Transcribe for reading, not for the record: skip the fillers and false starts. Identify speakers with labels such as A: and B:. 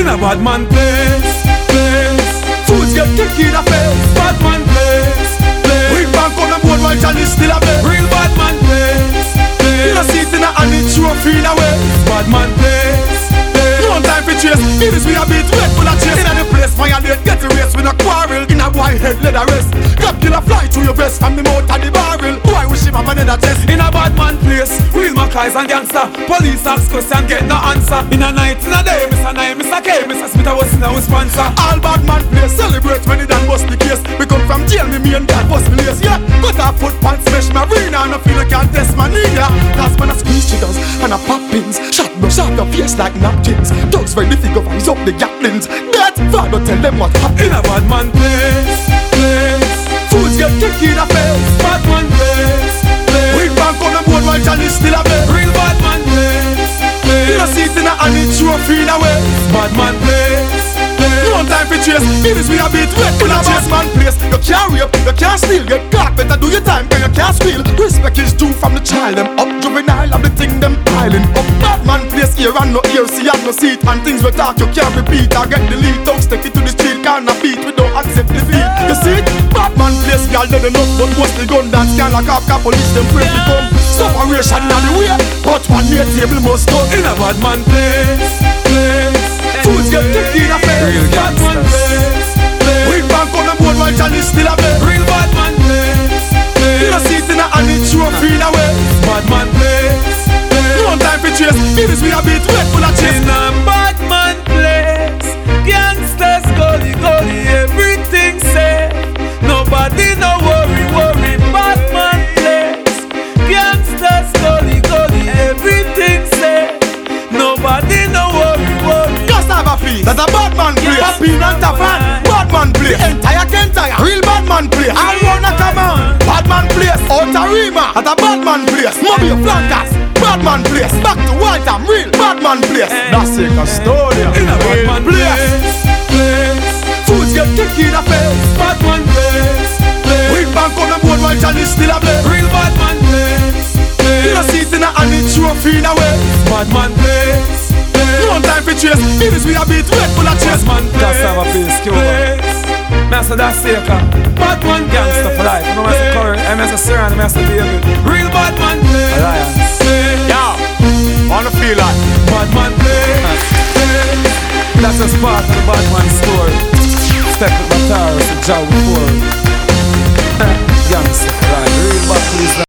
A: In a bad man place. Fools get kicked in the face. Bad man place. We bank on the board while Johnny still a play. Real bad man place. You don't see it in a hand, it trophy in a way. Bad man place. No time for chase. It is we a beat wet full of chase. In the place, violate, get a race with a quarrel. In a white head, leather rest. Grab killer fly through your vest from the mouth of the barrel. Why wish him have another test? In a bad man place, real Mackays and gangster. Police ask question, get no answer. In a night, in a day, Mr. Nye, Mr. K, Mr. Smith, I was in our sponsor. All bad man place, celebrate when it done bust the case. We come from jail, me and dad bust the lace. Yeah, cut off foot pants, smash my arena. And I feel I can't test my knee. Yeah, cause when I squeeze triggers and I pop pins. Shot brush out your face like napkins. Dogs ready to go rise up the gatlings. That father tell them what happened. In a bad man place. Fools get kicked in the face. Bad man place. We bank on the board while Johnny still a play. Real bad man place. You don't see it in a hand, it trophy in a way. Bad man place. No time for chase. It is we a beat wet in a bad man place. You can't rape, you can't steal. Get caught, better do your time, cause you can't squeal. Respect is due from the child. Them up juvenile and the thing them piling up. Bad man place here and no ear, see and no seat. And things we talk you can't repeat. I get the lead, don't stick it to the street. Can't beat, we don't accept defeat. You see it? Bad man place, y'all know enough. But what's the gun dance, can't like half police, them pray to come. Separation on the way, but one near table must go. In a bad man place. Fools get kicked in the face. Real bad man place. We bank on the board while Johnny still a play. Real bad man place. You don't see it in a hand, it trophy in a way. Bad man place. No time for chase. It is we a beat wet full of chase.
B: In a bad man place, gangsters gully gully, everything safe. Nobody no worry worry. Bad man place, gangsters gully gully, everything safe. Nobody no worry worry.
A: Just have a feel. That's a bad man place. Papi and Tafan. Bad man place. Entire Kentire. Real bad man place. I wanna come on. Bad man place. Outer Rima. That's a bad man place. Mobile Flankers. Bad man place. Back to Waltham. Real bad man place. That's a Castoria. In a bad man place. Fools get kicked in the face. Bad man place. We bank on the board while Johnny still a play. Real bad man place. You don't see it in a hand, it trophy in a way. Bad man place. No time for chase. It is we a beat wet full of chase. Man place.
B: Just have a place, Cuba. Master that's safe,
A: bad man
B: gangster for life. No master Curry, Master Serrano, Master David.
A: Real bad man place.
B: Alliance.
A: Yeah, wanna feel like bad man place.
B: That's just part of the bad man story. Step with my towers, a job before.